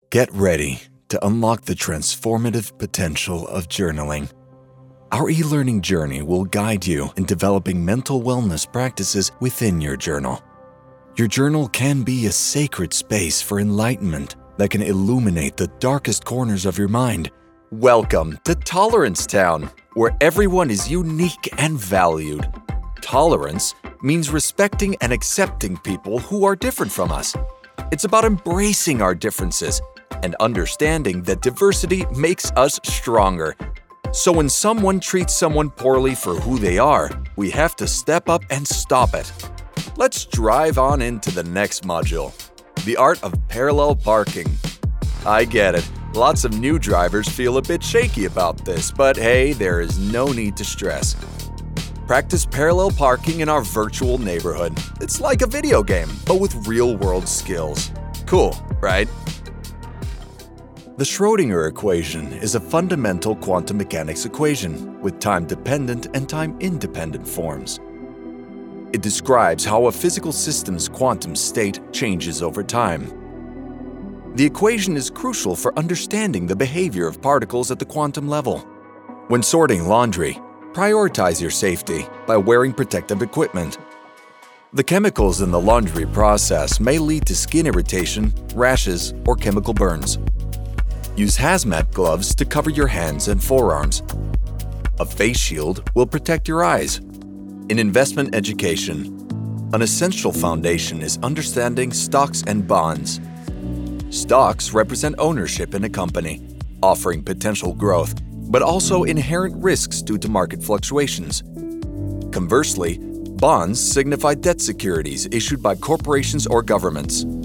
Get ready to unlock the transformative potential of journaling. Our e-learning journey will guide you in developing mental wellness practices within your journal. Your journal can be a sacred space for enlightenment that can illuminate the darkest corners of your mind. Welcome to Tolerance Town, where everyone is unique and valued. Tolerance means respecting and accepting people who are different from us. It's about embracing our differences and understanding that diversity makes us stronger. So when someone treats someone poorly for who they are, we have to step up and stop it. Let's drive on into the next module, the art of parallel parking. I get it. Lots of new drivers feel a bit shaky about this, but hey, there is no need to stress. Practice parallel parking in our virtual neighborhood. It's like a video game, but with real-world skills. Cool, right? The Schrödinger equation is a fundamental quantum mechanics equation with time-dependent and time-independent forms. It describes how a physical system's quantum state changes over time. The equation is crucial for understanding the behavior of particles at the quantum level. When sorting laundry, prioritize your safety by wearing protective equipment. The chemicals in the laundry process may lead to skin irritation, rashes, or chemical burns. Use hazmat gloves to cover your hands and forearms. A face shield will protect your eyes. In investment education, an essential foundation is understanding stocks and bonds. Stocks represent ownership in a company, offering potential growth, but also inherent risks due to market fluctuations. Conversely, bonds signify debt securities issued by corporations or governments.